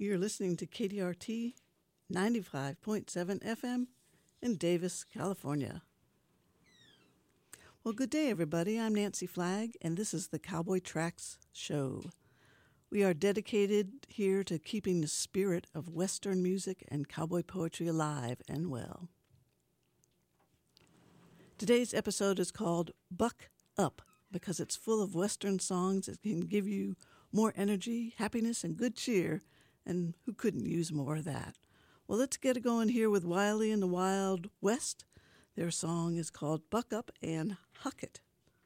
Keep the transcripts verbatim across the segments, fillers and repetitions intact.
You're listening to K D R T ninety-five point seven F M in Davis, California. Well, good day, everybody. I'm Nancy Flagg, and this is the Cowboy Tracks Show. We are dedicated here to keeping the spirit of Western music and cowboy poetry alive and well. Today's episode is called Buck Up because it's full of Western songs that can give you more energy, happiness, and good cheer, and who couldn't use more of that? Well, let's get it going here with Wiley and the Wild West. Their song is called Buck Up and Huck It.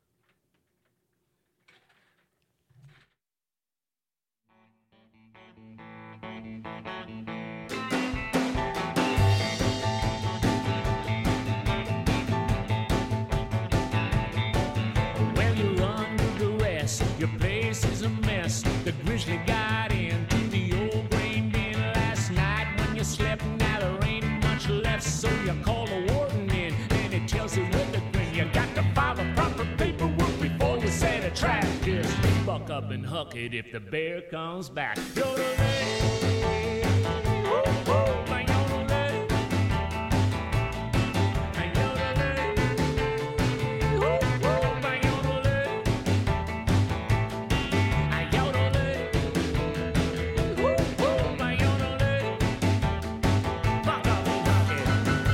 Well, you're under duress, your place is a mess. The grizzly got into the old grain bin last night when you slept. Now there ain't much left, so you call the warden in, and he tells you with a grin, you got to file the proper paperwork before you set a trap. Just buck up and huck it if the bear comes back. Yodelay, woo, woo, my yodelay, my yodelay, woo, woo, my yodelay, my yodelay, woo, woo, my yodelay, buck up and huck it.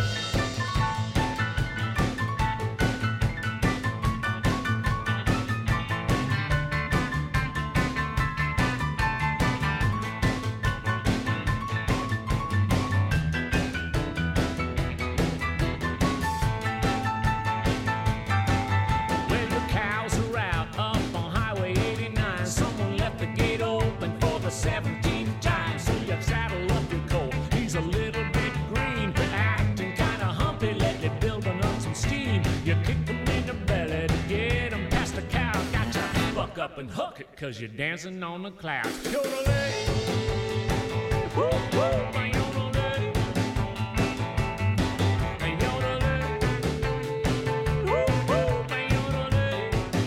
Well, the cows are out up on Highway eighty-nine. Someone left the gate open for the seventeenth time. So you saddle up your colt. He's a little bit green, acting kinda humpy, lately building up some steam. You kick him in the belly to get him past the cow. Got to buck up and huck it, cause you're dancing on the clouds. Yodelay, woo, woo, my yodelay, my yodelay, woo, woo, my yodelay,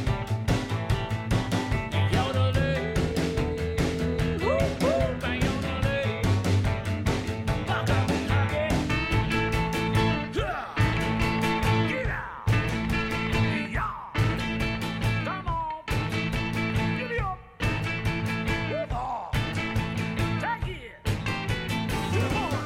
my yodelay, woo, woo, my yodelay, buck up and huck it. Yeah. Get out. Yeah. Come on. Giddy up. Move on. Take it. Come on.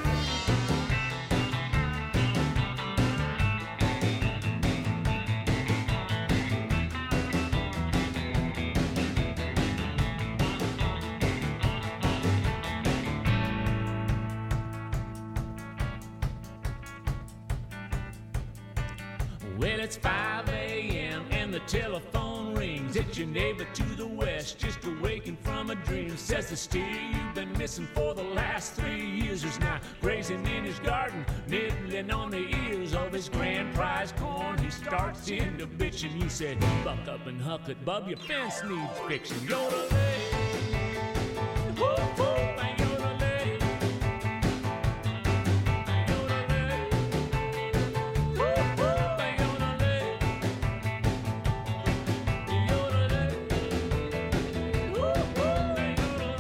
Well, it's five a.m. and the telephone rings. It's your neighbor to the west, just awakened from a dream. Says the steer you've been missing for the last three years is now grazing in his garden, nibbling on the ears of his grand prize corn. He starts into bitching. He said, buck up and huck it, bub, your fence needs fixing. Yodelay, woo, woo, my yodelay, my yodelay, woo, woo, my yodelay, yodelay, woo, woo, my yodelay.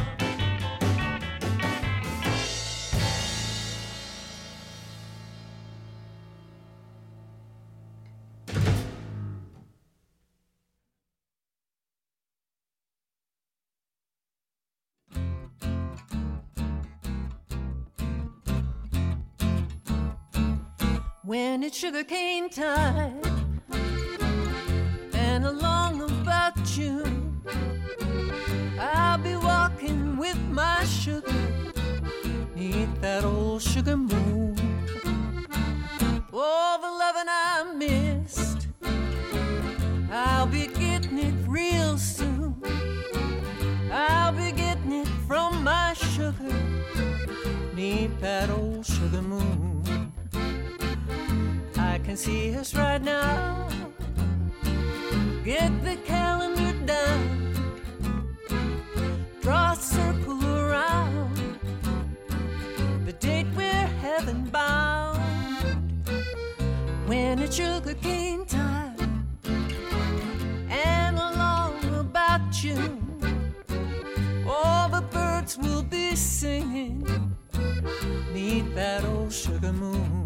When it's sugarcane time and along about June, I'll be walking with my sugar neath that old sugar moon. Oh, the loving I missed, I'll be getting it real soon. I'll be getting it from my sugar neath that old sugar moon. I can see us right now. Get the calendar down, draw a circle around the date we're heaven bound. When it's sugar cane time and along about June, all the birds birds will be singing neath that old sugar moon.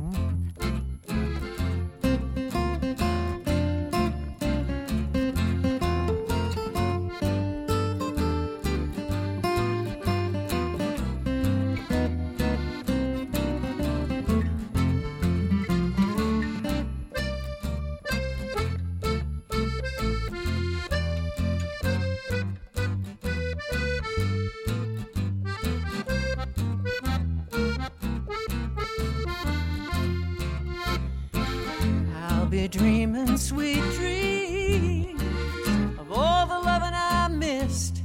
Dreaming sweet dreams of all the loving I missed.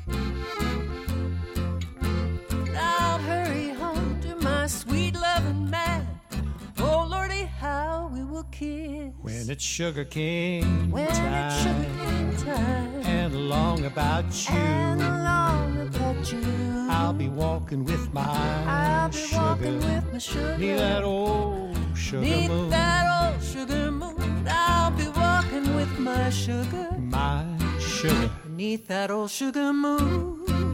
I'll hurry home to my sweet loving man. Oh Lordy, how we will kiss when it's sugar cane when time, it's sugar cane time, and along about you, and along about you. I'll be walking with my I'll be sugar, walking with my sugar, neath that old sugar neath moon. that old sugar moon. I'll be walking with my sugar, my sugar, beneath that old sugar moon.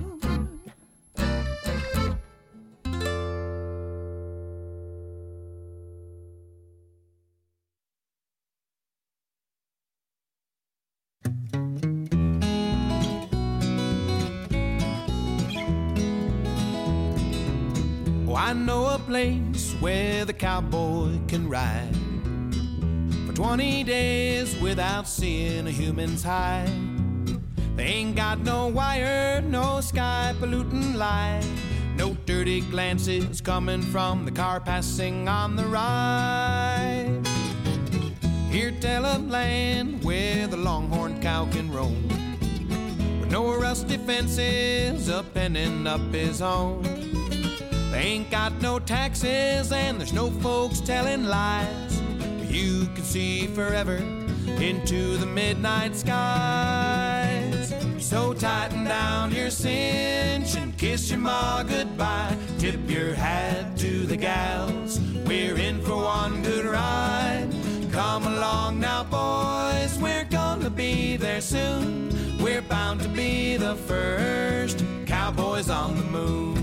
Oh, I know a place where the cowboy can ride twenty days without seeing a human's hide. They ain't got no wire, no sky polluting light, no dirty glances coming from the car passing on the right. Here tell a land where the longhorn cow can roam, with no rusty fences up penning up his home. They ain't got no taxes and there's no folks telling lies. You can see forever into the midnight skies. So tighten down your cinch and kiss your ma goodbye. Tip your hat to the gals, we're in for one good ride. Come along now boys, we're gonna be there soon. We're bound to be the first cowboys on the moon.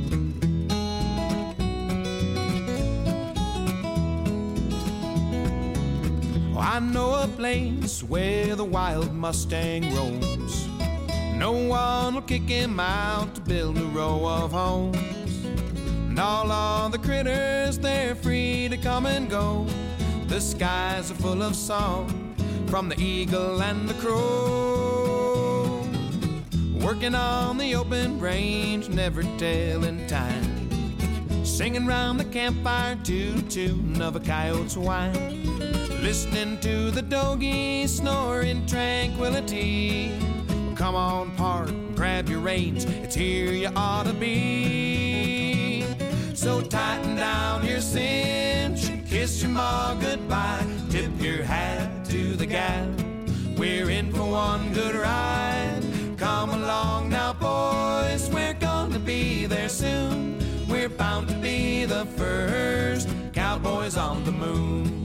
I know a place where the wild Mustang roams. No one will kick him out to build a row of homes. And all of the critters, they're free to come and go. The skies are full of song from the eagle and the crow. Working on the open range, never telling time. Singing round the campfire to the tune of a coyote's whine. Listening to the dogies snore in tranquility. Well, come on, Park, grab your reins, it's here you ought to be. So tighten down your cinch and kiss your ma goodbye. Tip your hat to the gal, we're in for one good ride. Come along now, boys, we're gonna be there soon. We're bound to be the first cowboys on the moon.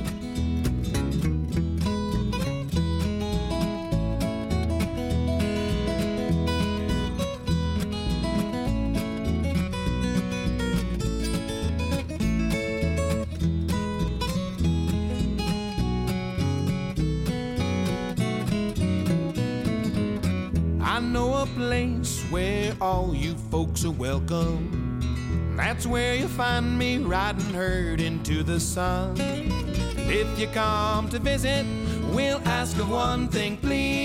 I know a place where all you folks are welcome. That's where you'll find me riding herd into the sun. If you come to visit, we'll ask of one thing,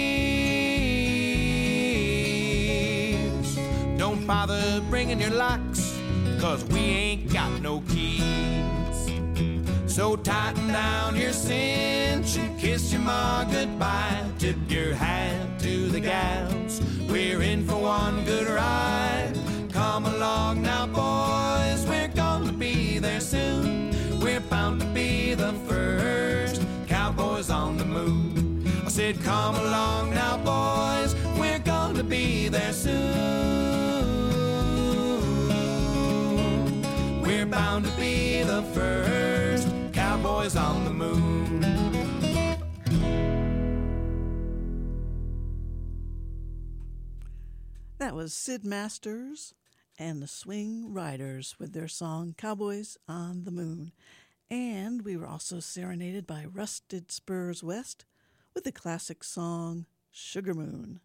please. Don't bother bringing your locks, cause we ain't got no keys. So tighten down your cinch and kiss your ma goodbye. Tip your hat to the gals, we're in for one good ride. Come along now, boys, we're gonna be there soon. We're bound to be the first cowboys on the moon. I said, come along now, boys, we're gonna be there soon. We're bound to be the first cowboys on the moon. That was Sid Masters and the Swing Riders with their song Cowboys on the Moon. And we were also serenaded by Rusted Spurs West with the classic song Sugar Moon.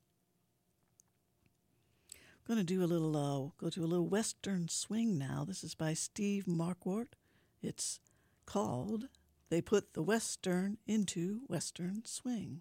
I'm going to do a little, uh, go to a little Western swing now. This is by Steve Marquardt. It's called They Put the Western into Western Swing.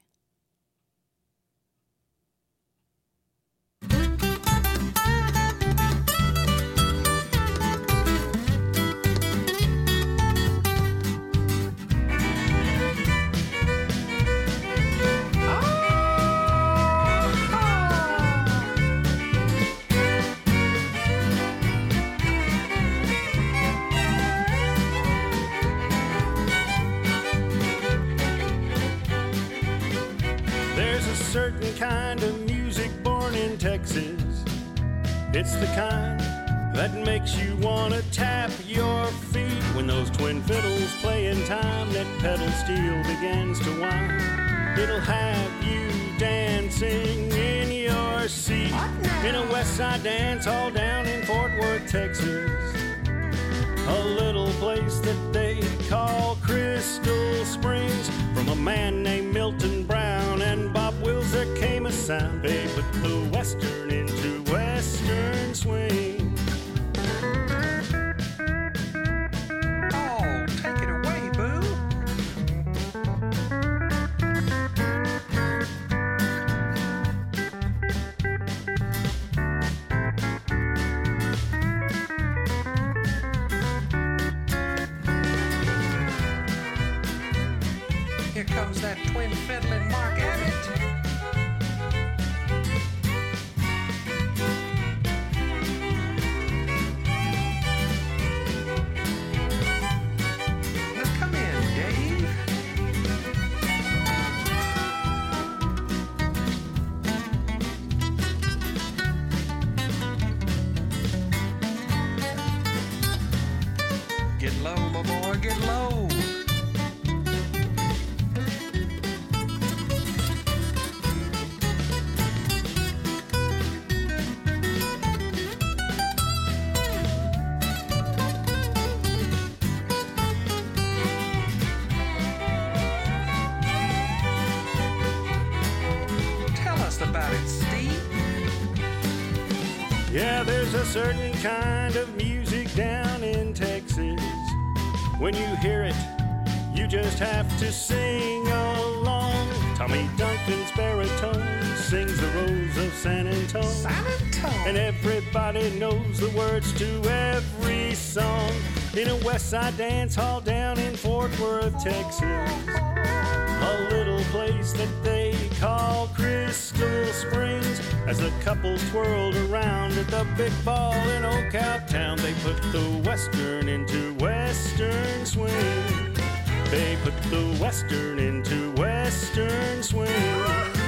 Certain kind of music born in Texas. It's the kind that makes you want to tap your feet when those twin fiddles play in time. That pedal steel begins to whine. It'll have you dancing in your seat in a West Side dance hall down in Fort Worth, Texas. A little place that they call Crystal Springs. From a man named Milton Brown and Bob Wills there came a sound. They put the Western into Western swing. Oh, take it away, boo. Here comes that twin fiddling Mark Abbott. Now come in, Dave. Get low, my boy, get low. About it, Steve. Yeah, there's a certain kind of music down in Texas. When you hear it, you just have to sing along. Tommy Duncan's baritone sings the Rose of San Antone. San Antone. And everybody knows the words to every song. In a West Side dance hall down in Fort Worth, Texas. A little place that they call Crystal Springs. As the couples twirled around at the big ball in Oak Out Town, they put the Western into Western swing. They put the Western into Western swing.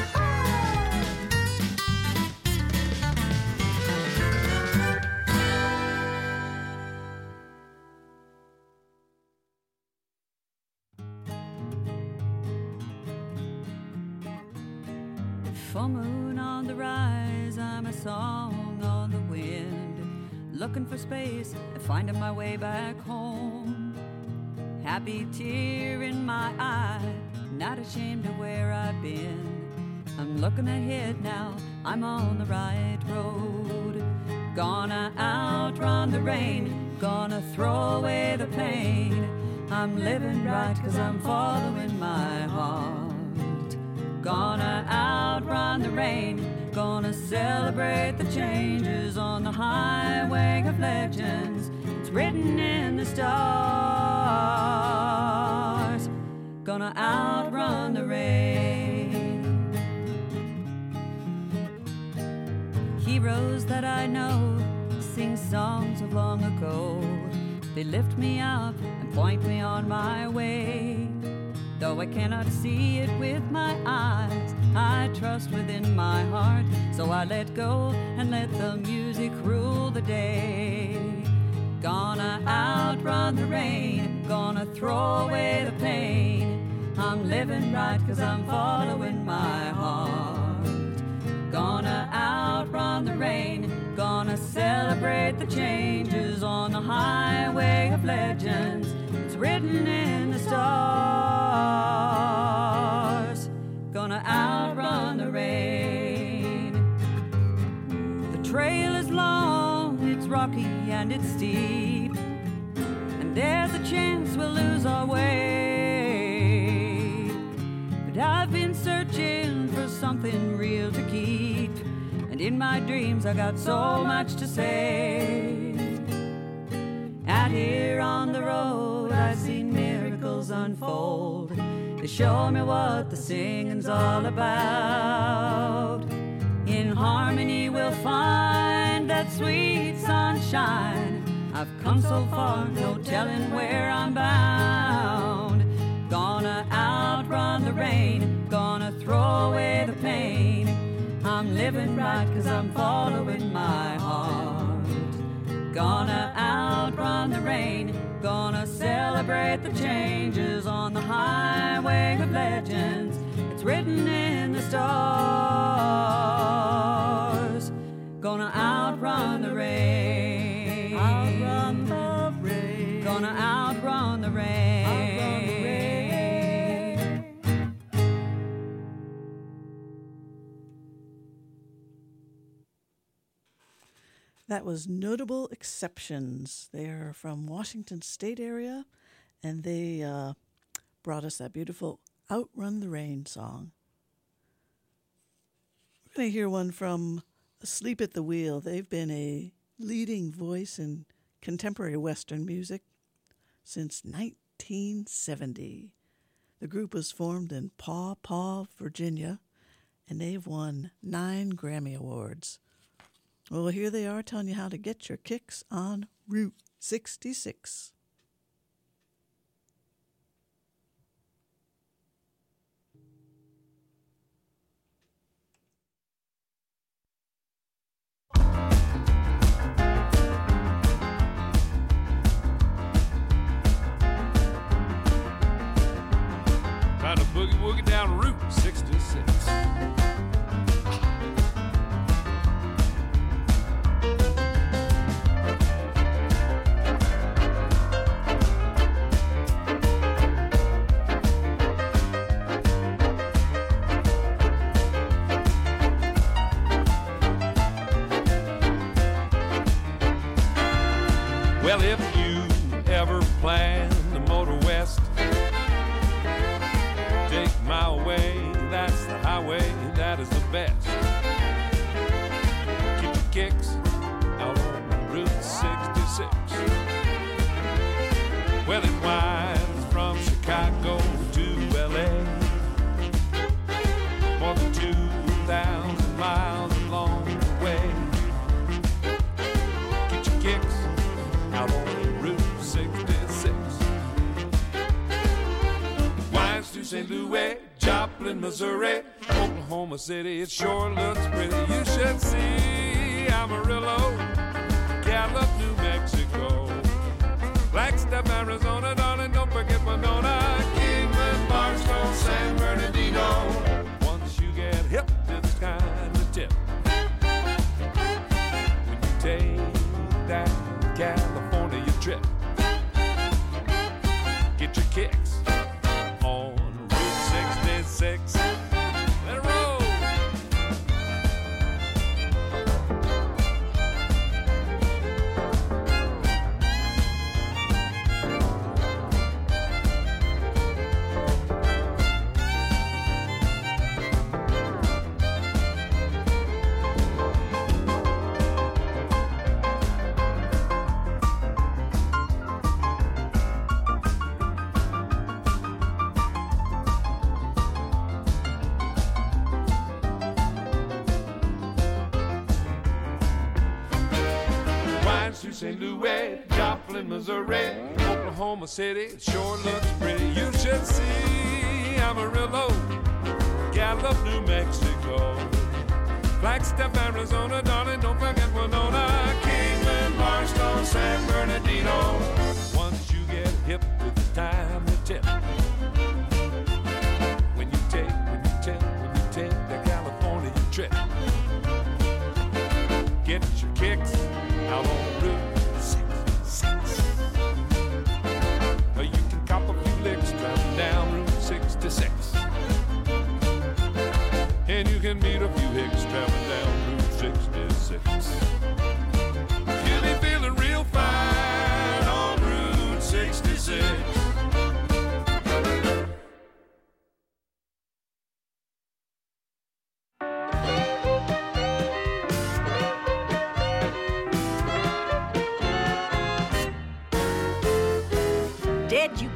Full moon on the rise, I'm a song on the wind, looking for space and finding my way back home. Happy tear in my eye, not ashamed of where I've been. I'm looking ahead now, I'm on the right road. Gonna outrun the rain, gonna throw away the pain. I'm living right 'cause I'm following my heart. Gonna outrun the rain, gonna celebrate the changes on the highway of legends. It's written in the stars. Gonna outrun the rain. Heroes that I know sing songs of long ago. They lift me up and point me on my way. Though I cannot see it with my eyes, I trust within my heart. So I let go and let the music rule the day. Gonna outrun the rain, gonna throw away the pain. I'm living right 'cause I'm following my heart. Gonna outrun run the rain. Gonna celebrate the changes on the highway of legends. It's written in the stars. Gonna outrun the rain. The trail is long, it's rocky and it's steep, and there's a chance we'll lose our way. But I've been searching for something real to keep, and in my dreams I got so much to say. Out here on the road I've seen miracles unfold. They show me what the singing's all about. In harmony we'll find that sweet sunshine. I've come so far, no telling where I'm bound. Gonna outrun the rain, gonna throw away the pain. I'm living right 'cause I'm following my heart. Gonna outrun the rain, gonna celebrate the changes on the highway of legends. It's written in the stars. Gonna outrun the rain. Outrun the rain. Gonna outrun the rain. Outrun the rain. That was Notable Exceptions. They are from Washington State area, and they uh, brought us that beautiful Outrun the Rain song. We're going to hear one from Asleep at the Wheel. They've been a leading voice in contemporary Western music since nineteen seventy. The group was formed in Paw Paw, Virginia, and they've won nine Grammy Awards. Well, here they are telling you how to get your kicks on Route sixty-six. Trying to boogie woogie down Route sixty-six. Well, if you ever plan to motor west, take my way, that's the highway, that is the best. Keep your kicks out on Route sixty-six. Well, it winds from Chicago to L A, more than two thousand miles along the way. Get your kicks out on Route sixty-six. Winds to Saint Louis, Joplin, Missouri, Oklahoma City. It sure looks pretty. You should see Amarillo, Gallup, New Mexico, Flagstaff, Arizona, darling, don't forget Winona, Kingman, Barstow, San Bernardino. Once you get hip to this kind of tip, when you take that California trip, get your kicks on Route sixty-six. Let it roll. Saint Louis, Joplin, Missouri, Oklahoma City, it sure looks pretty. You should see Amarillo, Gallup, New Mexico, Flagstaff, Arizona, darling, don't forget Winona, Kingman, Barstow, San Bernardino. Once you get hip to the time to tip, when you take, when you take, when you take the California trip,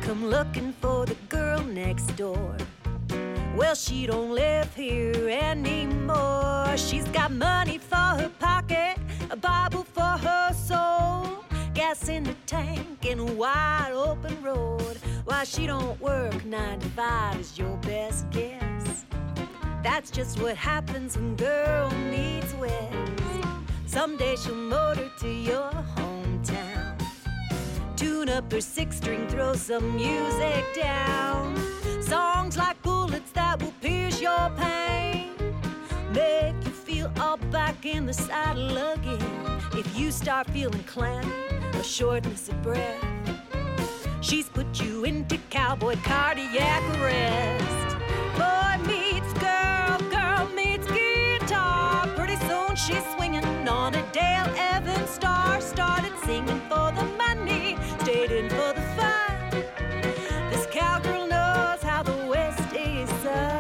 come looking for the girl next door. Well, she don't live here anymore. She's got money for her pocket, a Bible for her soul, gas in the tank and a wide open road. Why she don't work nine to five is your best guess. That's just what happens when girl meets west. Someday she'll motor to your hometown, tune up her six-string, throw some music down. Songs like bullets that will pierce your pain, make you feel all back in the saddle again. If you start feeling clammy or shortness of breath, she's put you into cowboy cardiac arrest. Boy meets girl, girl meets guitar. Pretty soon she's swinging on a Dale Evans star. Started singing for the money, stayed in for the fun. This cowgirl knows how the West is sung.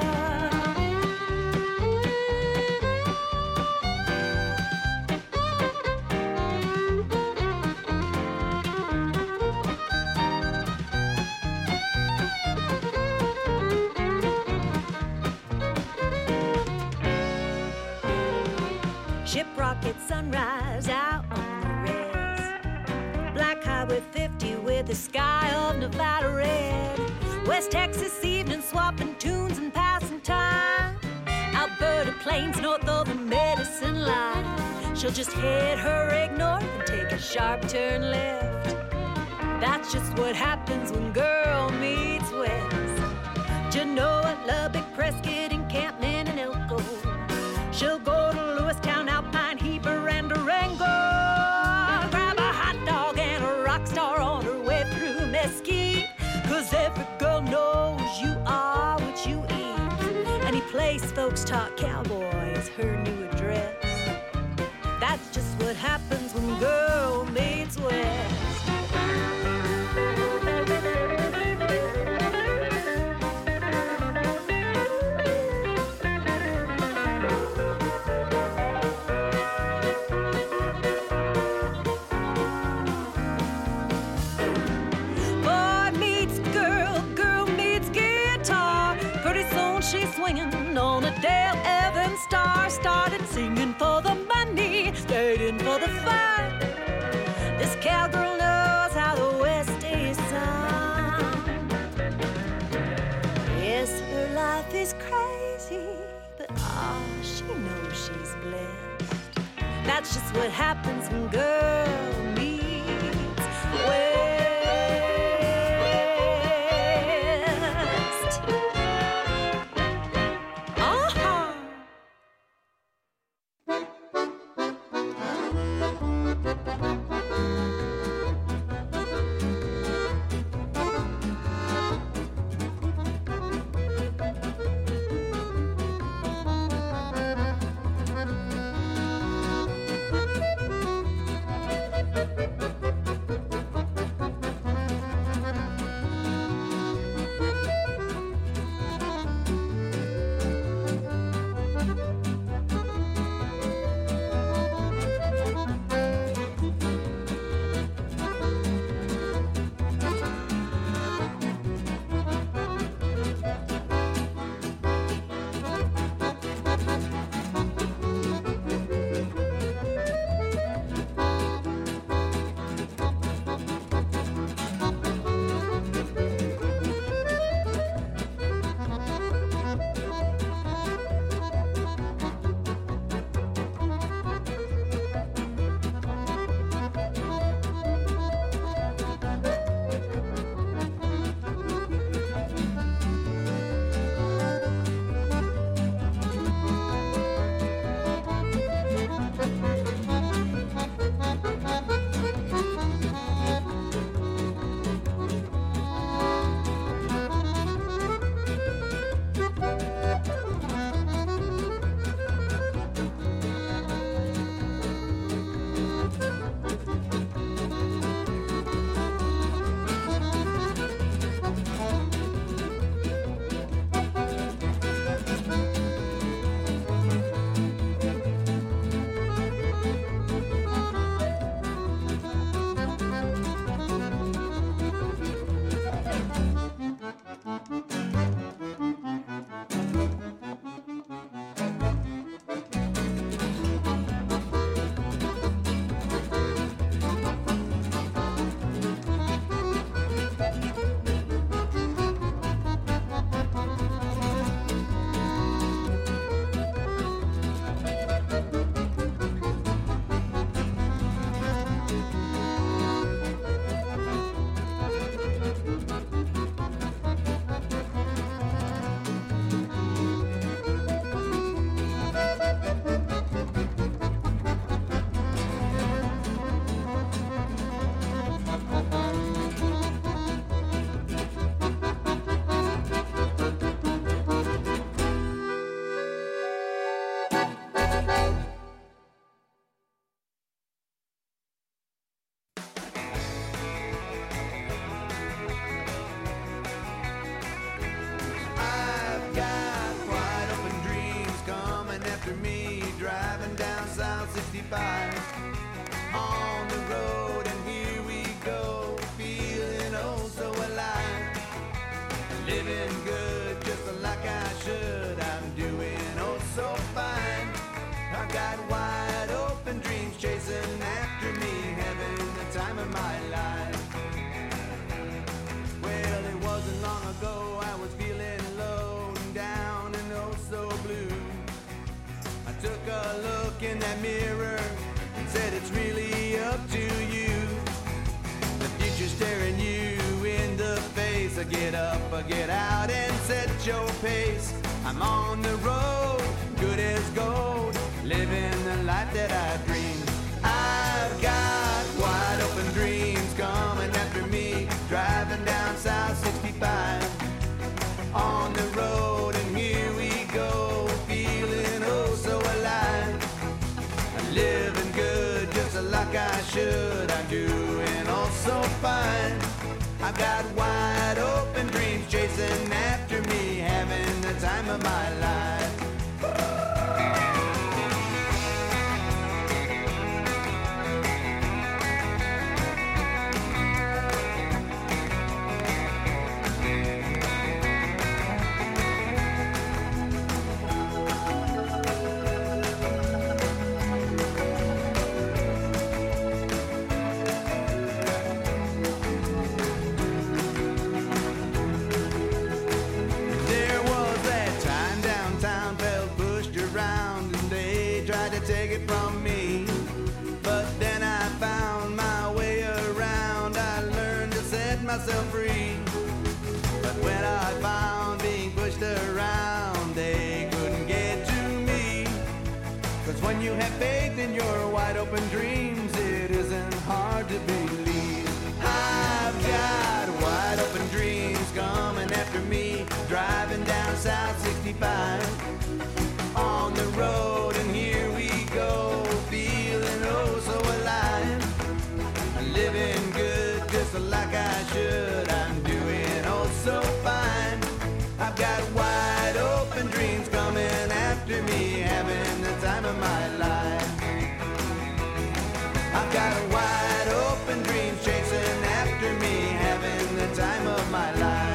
Shiprock at sunrise out on the res. Black Highway fifty with the sky of Nevada red. West Texas evening swapping tunes and passing time. Alberta plains north of the Medicine Line. She'll just head her egg north and take a sharp turn left. That's just what happens when girl meets west. Genoa, Lubbock, Prescott, Encampment, and Elko. She'll go to Lewistown, Alpine, Heber, and Durango. Grab a hot dog and a rock star on her way through Mesquite. Cause every girl knows you are what you eat. Any place folks talk cowboy is her new address. That's just what happens when girl meets west. She's swinging on a Dale Evans star. Started singing for the money, stayed in for the fun. This cowgirl knows how the West is sung. Yes, her life is crazy, but oh, she knows she's blessed. That's just what happens when girl meets west. chasing after me, having the time of my life. Well, it wasn't long ago I was feeling low and down and oh so blue. I took a look in that mirror and said it's really up to you. The future's staring you in the face. I get up, I get out and set your pace. I'm on the road, good as gold, living the life that I dreamed. I've got wide open dreams coming after me, driving down South sixty-five. On the road and here we go, feeling oh so alive. I'm living good just like I should, I'm doing all so fine. I've got wide open dreams chasing after me, having the time of my life. Take it from me, but then I found my way around. I learned to set myself free, but when I found being pushed around, they couldn't get to me. Cause when you have faith in your wide open dreams, it isn't hard to believe. I've got wide open dreams coming after me, driving down South sixty-five. On the road and here we go, feeling oh so alive. Living good just like I should, I'm doing oh so fine. I've got wide open dreams coming after me, having the time of my life. I've got wide open dreams chasing after me, having the time of my life.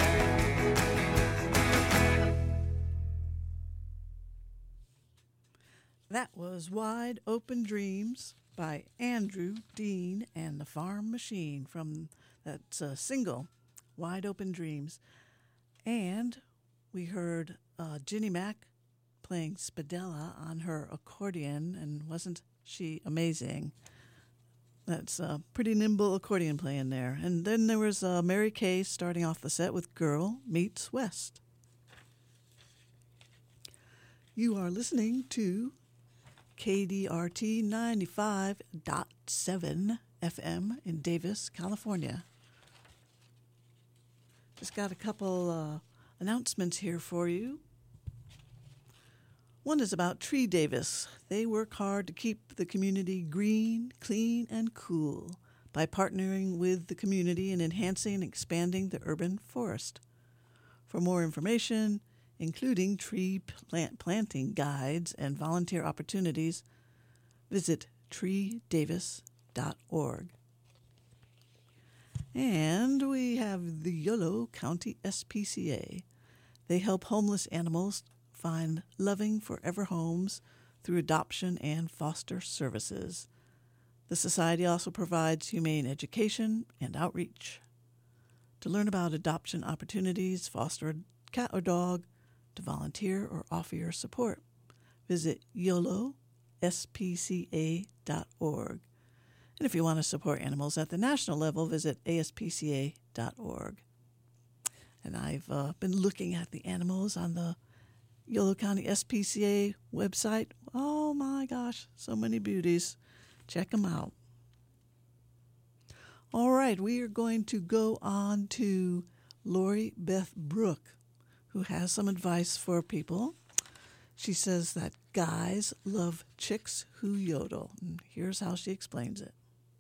That was Wide Open Dreams by Andrew Dean and the Farm Machine from that uh, single, Wide Open Dreams. And we heard uh, Ginny Mac playing Spadella on her accordion, and wasn't she amazing? That's a pretty nimble accordion playing there. And then there was uh, Mary Kay starting off the set with Girl Meets West. You are listening to K D R T ninety-five point seven F M in Davis, California. Just got a couple uh, announcements here for you. One is about Tree Davis. They work hard to keep the community green, clean, and cool by partnering with the community and enhancing and expanding the urban forest. For more information, including tree plant planting guides and volunteer opportunities, visit tree davis dot org. And we have the Yolo County S P C A. They help homeless animals find loving forever homes through adoption and foster services. The Society also provides humane education and outreach. To learn about adoption opportunities, foster a cat or dog, to volunteer or offer your support, visit yolo s p c a dot org. And if you want to support animals at the national level, visit a s p c a dot org. And I've uh, been looking at the animals on the Yolo County S P C A website. Oh my gosh, so many beauties. Check them out. All right, we are going to go on to Lori Beth Brooke, who has some advice for people. She says that guys love chicks who yodel. And here's how she explains it.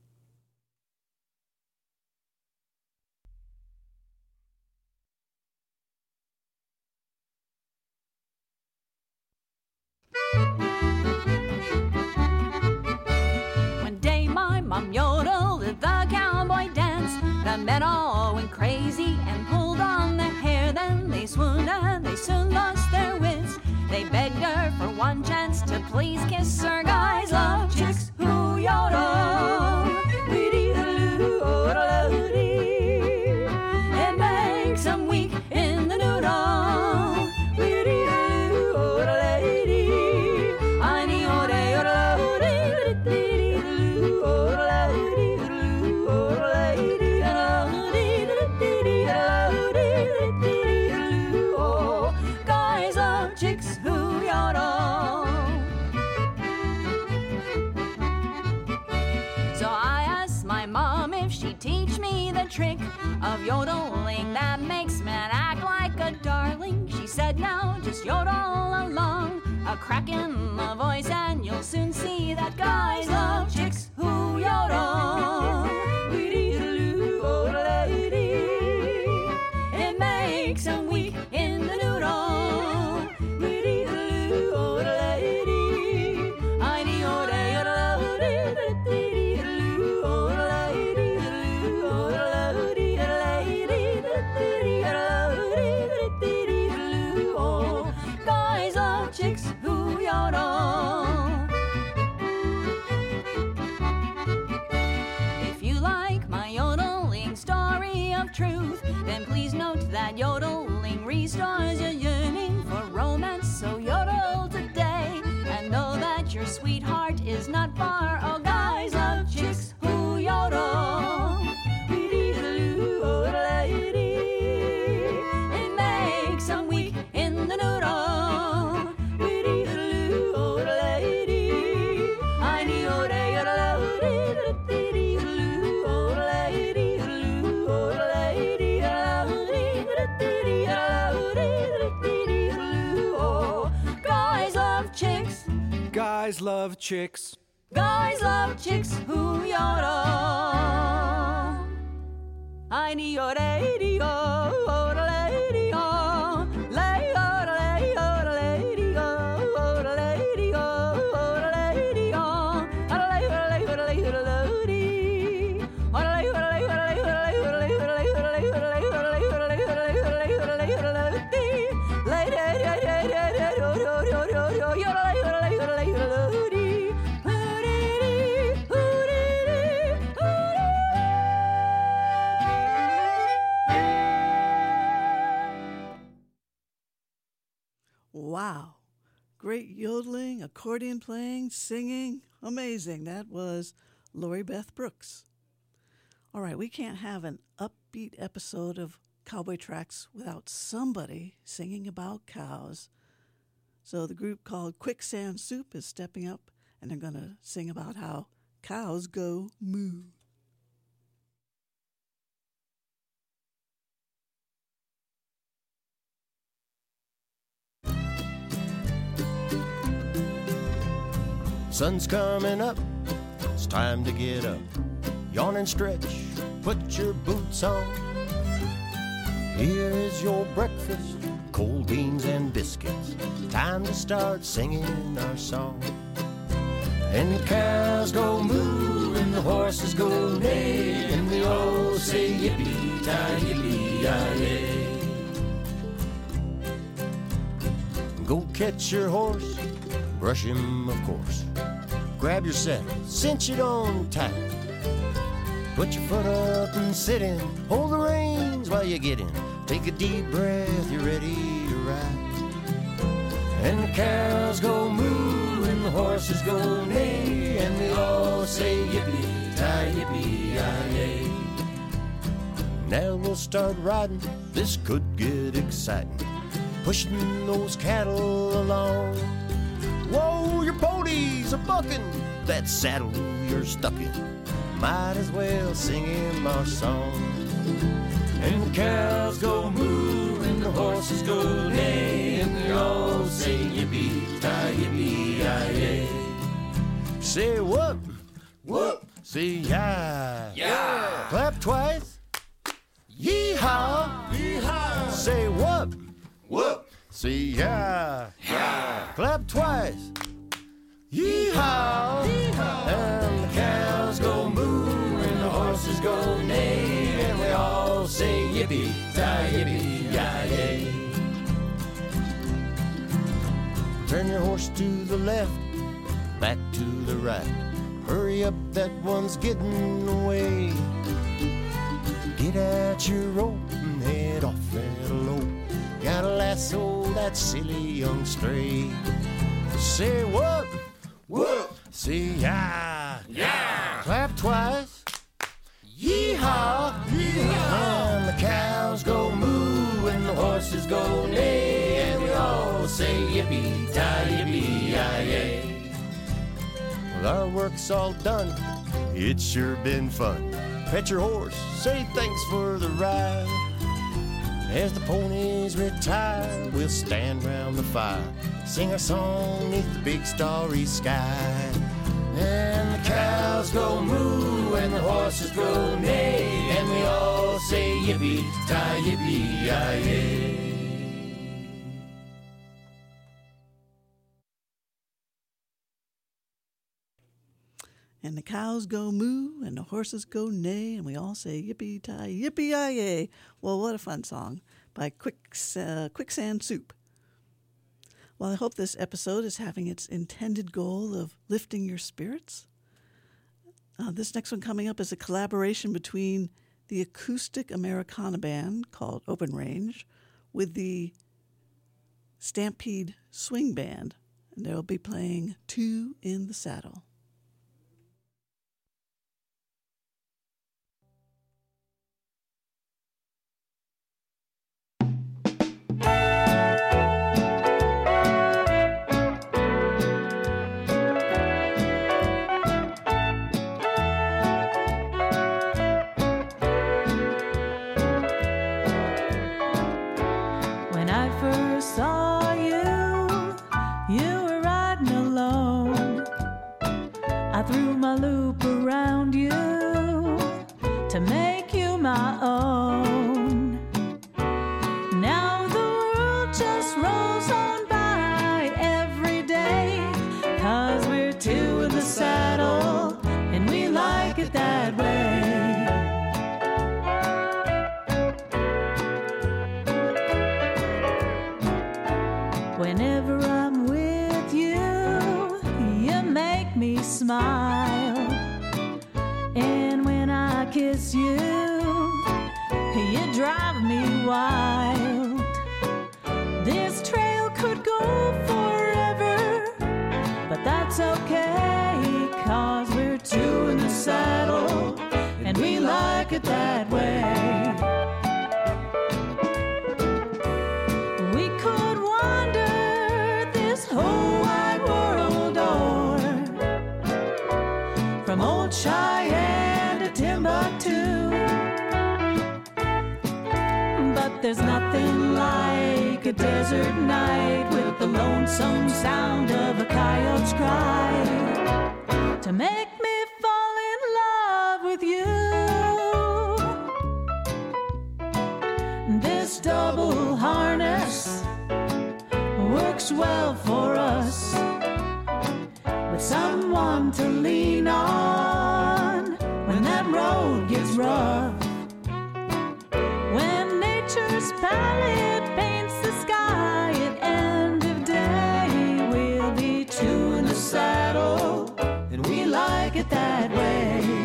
One day my mom yodeled the cowboy dance. The men all went crazy and pulled on their hair. Then they swooned and they soon lost their wits. They begged her for one chance to please kiss her. Guys love chicks who yodel. trick of yodeling that makes men act like a darling. She said, no, just yodel along, a crack in the voice, and you'll soon see that guys love chicks who yodel. It makes them weak in the noodle. Guys love chicks who yodel. If you like my yodeling story of truth, then please note that yodeling restores your yearning for romance. So yodel today and know that your sweetheart is not far. Oh, guys love chicks who yodel. It makes them weak in the noodle. Guys love chicks. Guys love chicks. Guys love chicks who yodel. I need your radio, radio, lay radio, radio, Wow. Great yodeling, accordion playing, singing. Amazing. That was Lori Beth Brooks. All right, we can't have an upbeat episode of Cowboy Tracks without somebody singing about cows. So the group called Quicksand Soup is stepping up, and they're going to sing about how cows go moo. Sun's coming up, it's time to get up. Yawn and stretch, put your boots on. Here is your breakfast, cold beans and biscuits. Time to start singing our song. And the cows go moo, and the horses go neigh, and we all say yippee-ki, yippee-ki-yay. Go catch your horse, brush him, of course. Grab your saddle, cinch it on tight. Put your foot up and sit in. Hold the reins while you get in. Take a deep breath, you're ready to ride. And the cows go moo, and the horses go neigh, and we all say yippee-ki, yippee-ki-yay. Now we'll start riding, this could get exciting. Pushing those cattle along. Whoa, your ponies are bucking, that saddle you're stuck in. Might as well sing him our song. And the cows go moo, and the horses go neigh, and we all say yippee-ki, yippee-ki-yay. Say whoop, whoop, say yeah, yeah. Clap twice, yeehaw, yeehaw. Say whoop, whoop, say yeah, yeah. Clap twice, yeehaw, yeehaw. And the cows go moo, and the horses go neigh, and we all say yippee-ki, yippee-ki-yay. Turn your horse to the left, back to the right. Hurry up, that one's getting away. Get out your rope and head off at a lope. Gotta lasso that silly young stray. Say whoop, whoop, say yeah, yeah. Clap twice, yeehaw, yeehaw. And the cows go moo, and the horses go neigh, and we all say yippee-ki, yippee-ki-yay. Well, our work's all done, it's sure been fun. pet your horse, say thanks for the ride. As the ponies retire, we'll stand round the fire, sing our song neath the big starry sky. And the cows go moo, and the horses go neigh, and we all say yippee-ki-yippee-yi-yay. And the cows go moo, and the horses go neigh, and we all say yippee-ti, yippee-yi-yay. Well, what a fun song by Quick, uh, Quicksand Soup. Well, I hope this episode is having its intended goal of lifting your spirits. Uh, this next one coming up is a collaboration between the acoustic Americana band called Open Range with the Stampede Swing Band, and they'll be playing Two in the Saddle. Threw my loop around you to make you my own. Now the world just rolls on by every day, 'cause we're two in the saddle and we like it that way. Whenever I'm with you, you make me smile. And when I kiss you, you drive me wild. This trail could go forever, but that's okay, 'cause we're two in the saddle and we like it that way. We could wander this whole wide world o'er, from old Cheyenne to Timbuktu, but there's nothing like a desert night with the lonesome sound of a coyote's cry to make me fall in love with you. This double harness works well for us, with someone to lean on when that road gets rough. When nature's palette paints the sky at end of day, we'll be two in the saddle and we like it that way.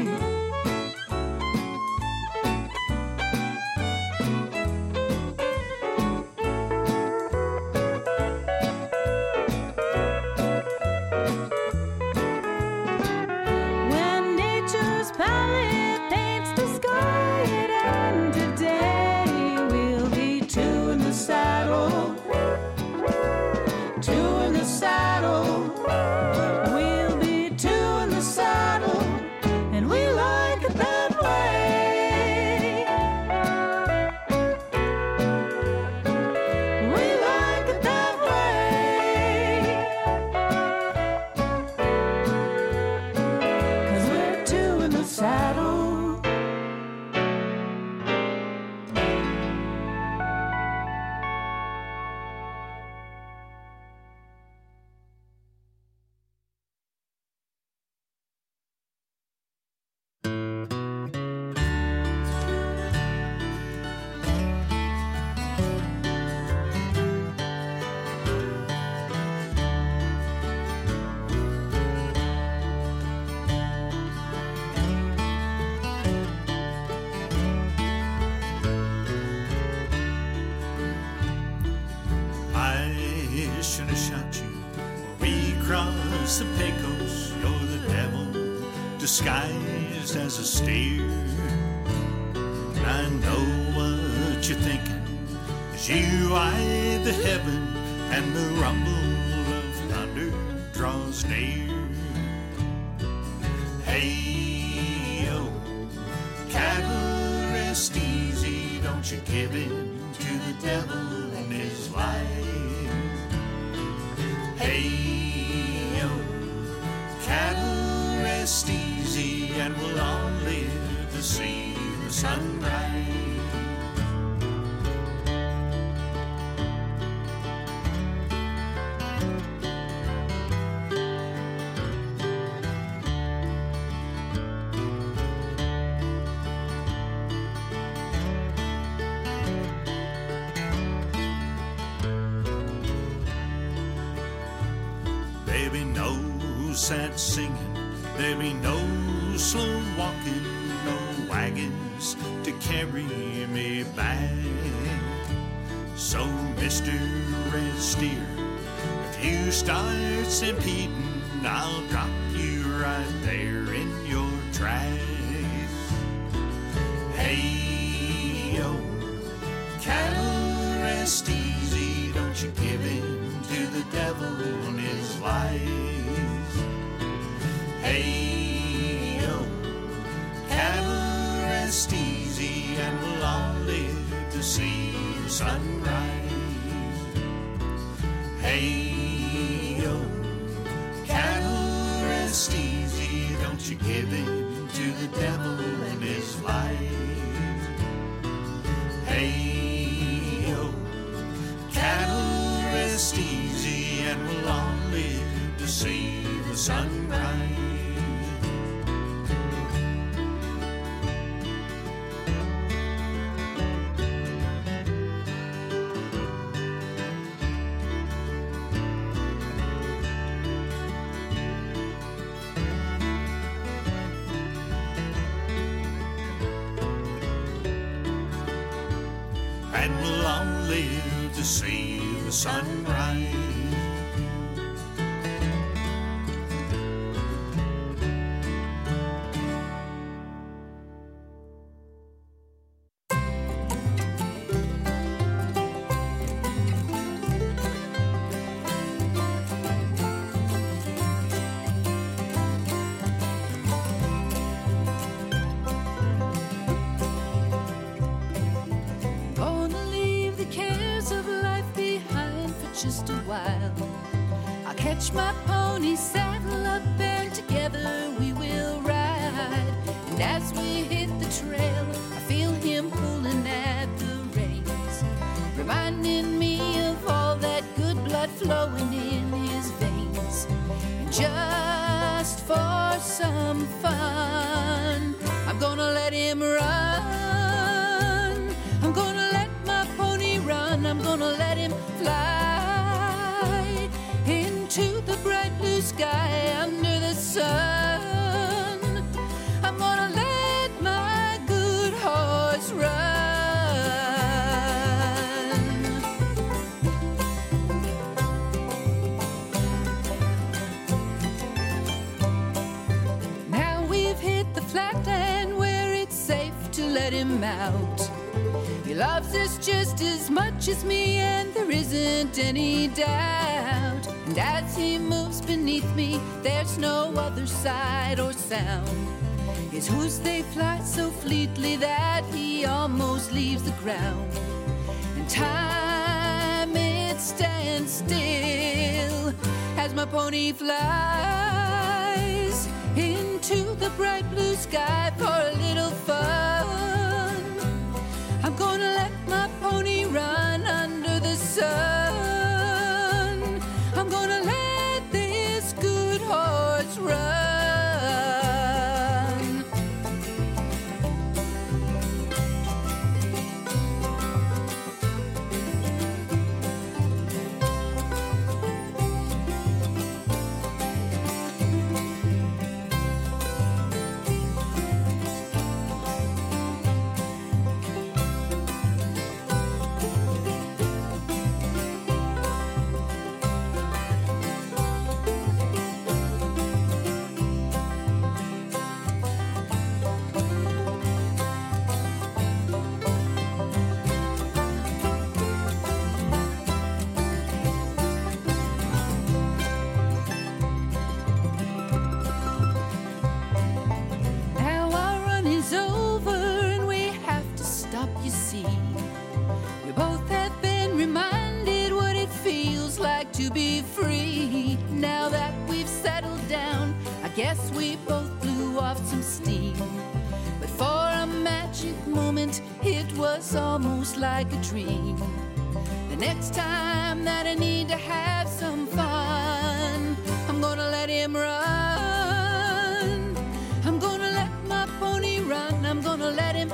The Pecos, you're the devil disguised as a steer. I know what you're thinking as you eye the heaven and the rumble of thunder draws near. Hey, oh, don't you give in to the devil and his lies. Hey, yo, cattle rest easy and we'll all live to see the sunrise. Sad singing, there be no slow walking, no wagons to carry me back. So, Mister Red Steer, if you start stampeding, I'll drop you right there in your tracks. Hey, yo, cattle rest easy, don't you give in to the devil and his lies. Hey, yo, cattle rest easy and we'll all live to see the sunrise. Hey, yo, cattle rest easy, don't you give in to the devil and his lies. Hey, yo, cattle rest easy and we'll all live to see the sunrise. See the sunrise. Just a while, I'll catch my pony, saddle up, and together we will ride. And as we hit the trail, I feel him pulling at the reins, reminding me of all that good blood flowing in his veins. And just for some fun, I'm gonna let him run. I'm gonna let my pony run. I'm gonna let him fly to the bright blue sky under the sun. I'm gonna let my good horse run. Now we've hit the flatland where it's safe to let him out. He loves us just as much as me, and there isn't any doubt. And as he moves beneath me, there's no other sight or sound. His hoofs, they fly so fleetly that he almost leaves the ground. And time, it stands still as my pony flies into the bright blue sky for a little fun. I'm gonna let my pony run under the sun. I'm gonna let this good horse run. some steam. But for a magic moment, it was almost like a dream. The next time that I need to have some fun, I'm gonna let him run. I'm gonna let my pony run. I'm gonna let him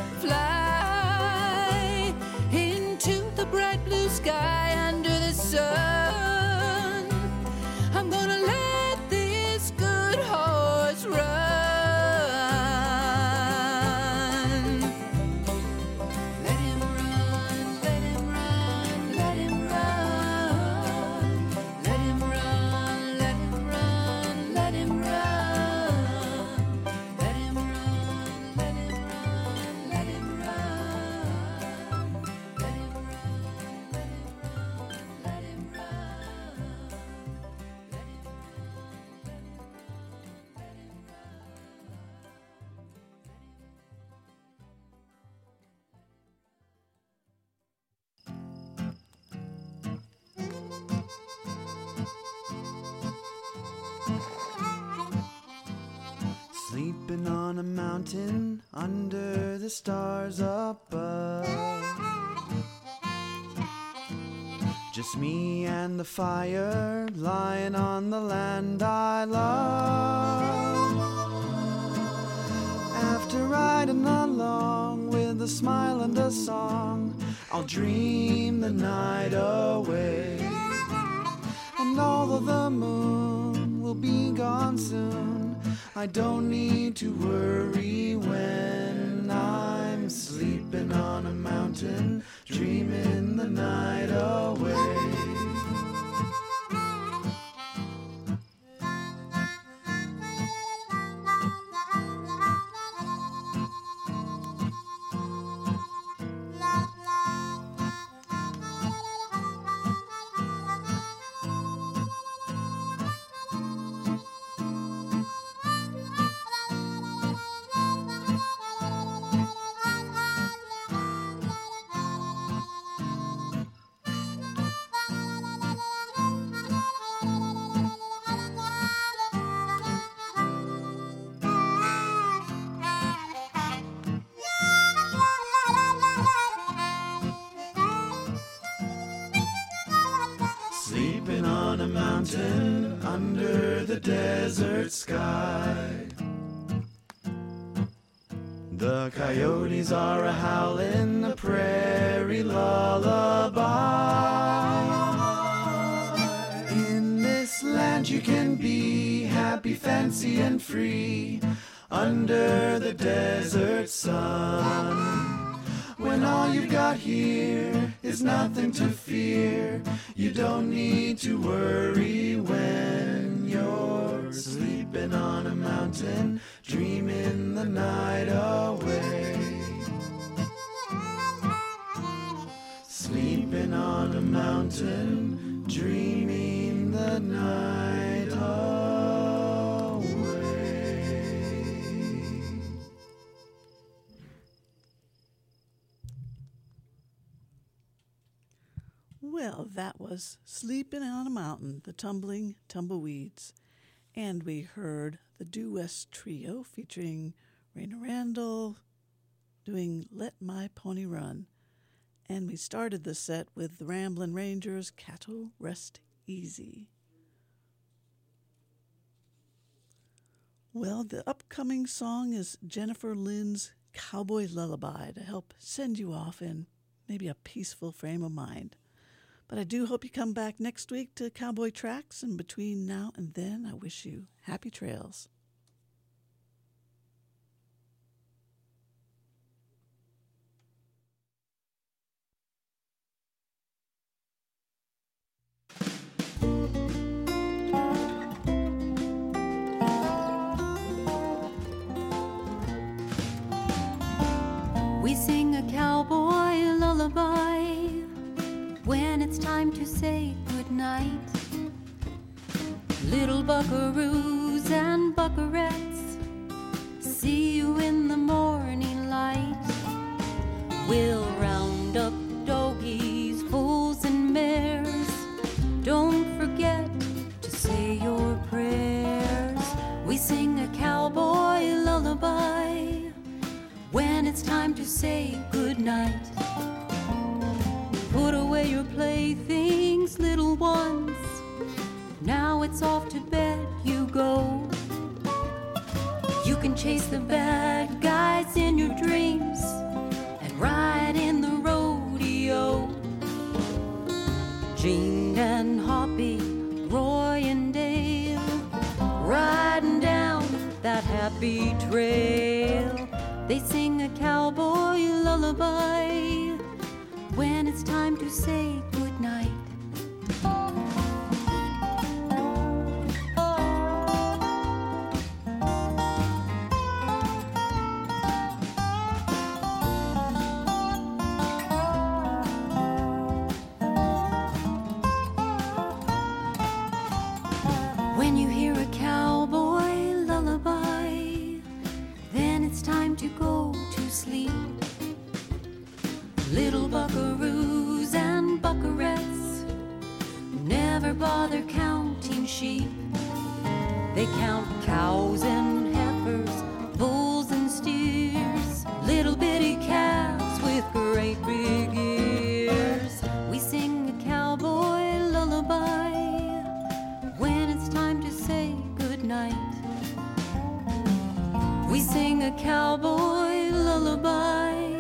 fly into the bright blue sky under the sun. I'm gonna let this good horse run. Let him run, let him run, let him run. Let him run, let him run, let him run. Let him run, let him run, let him run. Let him run, let him run, let him Sleeping on a mountain under the stars above. Just me and the fire lying on the land I love. After riding along with a smile and a song, I'll dream the night away. And although the moon will be gone soon, I don't need to worry when I'm sleeping on a mountain, dreaming the night away. Sleeping on a mountain under the desert sky. The coyotes are a howling a prairie lullaby. In this land you can be happy, fancy and free under the desert sun. When all you've got here is nothing to fear, you don't need to worry when you're sleeping on a mountain, dreaming the night away. Sleeping on a mountain, dreaming the night away. Well, that was Sleeping on a Mountain, the Tumbling Tumbleweeds. And we heard the Due West Trio featuring Raina Randall doing Let My Pony Run. And we started the set with the Ramblin' Rangers' Cattle Rest Easy. Well, the upcoming song is Jennifer Lynn's Cowboy Lullaby to help send you off in maybe a peaceful frame of mind. But I do hope you come back next week to Cowboy Tracks, and between now and then, I wish you happy trails. We sing a cowboy lullaby when it's time to say goodnight. Little buckaroos and buckarettes, see you in the morning light. We'll round up doggies, foals and mares. Don't forget to say your prayers. We sing a cowboy lullaby to say goodnight. Put away your playthings, little ones. Now it's off to bed you go. You can chase the bad guys in your dreams and ride in the rodeo. Gene and Hoppy, Roy and Dale, riding down that happy trail. They sing a cowboy lullaby when it's time to say goodnight. When you hear a cowboy lullaby, then it's time to go to sleep. Little buckaroos and buckarettes never bother counting sheep. They count cows and heifers, bulls and steers, little bitty calves with great big ears. We sing a cowboy lullaby when it's time to say goodnight. We sing a cowboy lullaby